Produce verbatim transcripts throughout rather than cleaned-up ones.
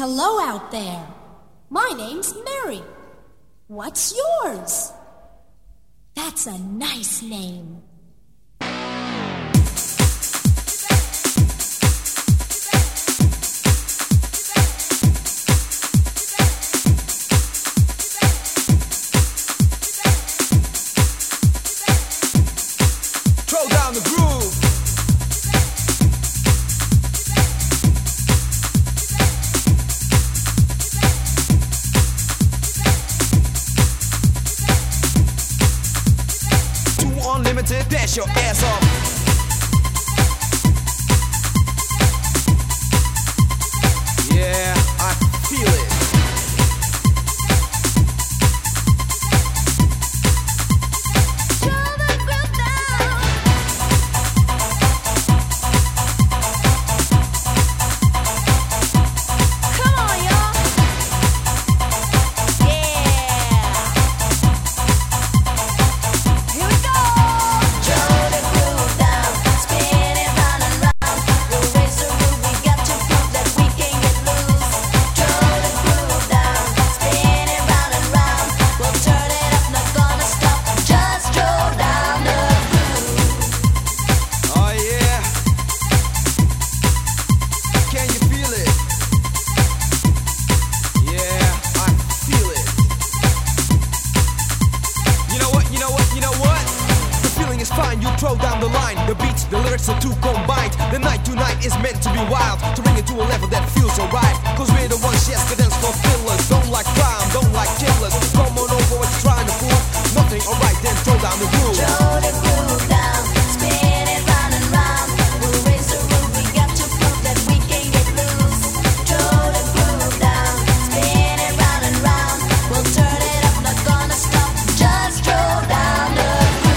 Hello out there. My name's Mary. What's yours? That's a nice name. Throw down the groove. Too unlimited, dash your ass off. Yeah, I feel it. You throw down the line, the beats, the lyrics are too combined. The night tonight is meant to be wild, to bring it to a level that feels alright. Cause we're the ones, yes, the dance for fillers. Don't like crime, don't like killers. Come on over, what you trying to prove? Nothing, alright, then throw down the groove. Throw the groove down, spin it round and round. We'll raise the roof, we got to prove that we can get loose. Throw the groove down, spin it round and round. We'll turn it up, not gonna stop. Just throw down the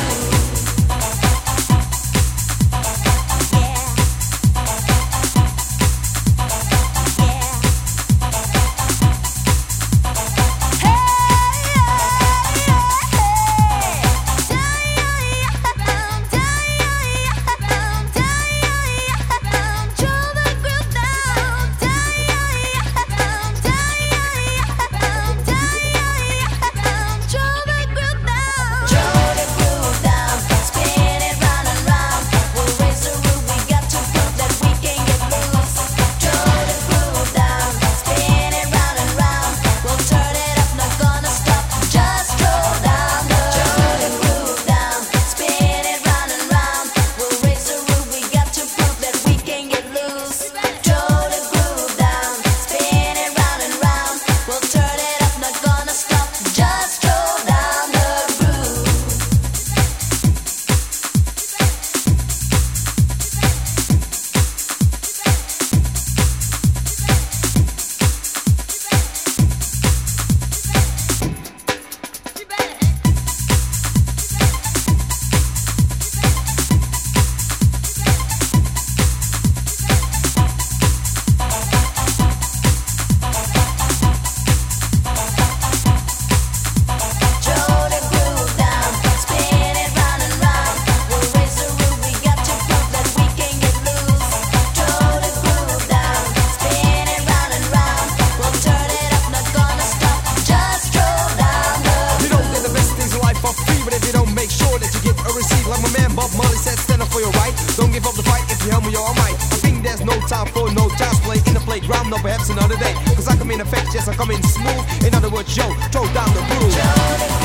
Molly said stand up for your right. Don't give up the fight if you help me you're alright. I think there's no time for no child's play in the playground, no perhaps another day. Cause I come in effect, yes I come in smooth. In other words, yo, throw down the groove.